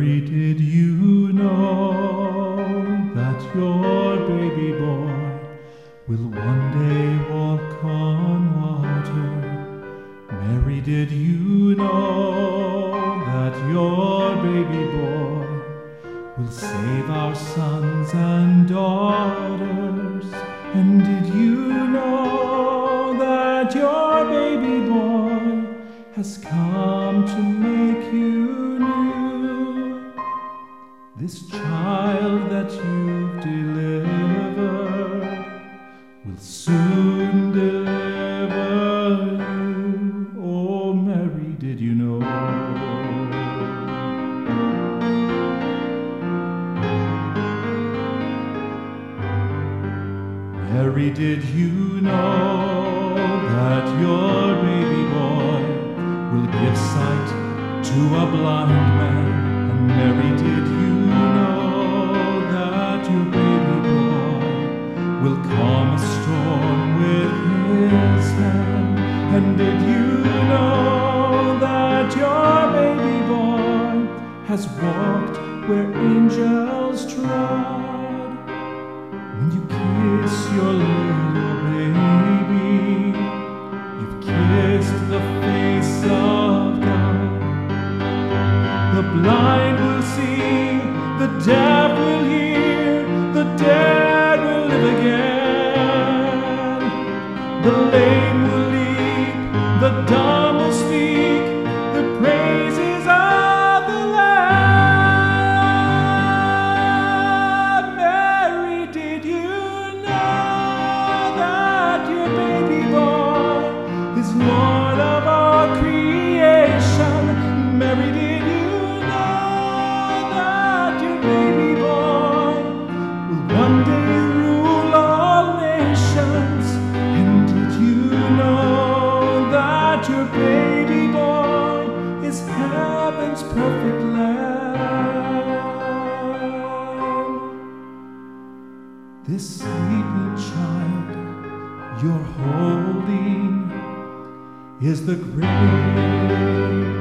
Mary, did you know that your baby boy will one day walk on water? Mary, did you know that your baby boy will save our sons and daughters? And did you know that your baby boy has come to make you new? This child that you've delivered will soon deliver you. Oh, Mary, did you know? Mary, did you know that your baby boy will give sight to a blind man? And Mary, did you know that your baby boy will calm a storm with his hand? And did you know that your baby boy has walked where angels trod? When you kiss your little baby, you've kissed the face of God. The blind will see, the deaf will hear, the dead will live again. The lame will leap, the dumb will speak, the praises of the Lamb. Mary, did you know that your baby boy is Lord of all creation? Mary, did you know that your baby boy will one day rule all nations? And did you know that your baby boy is heaven's perfect Lamb? This sleeping child you're holding is the great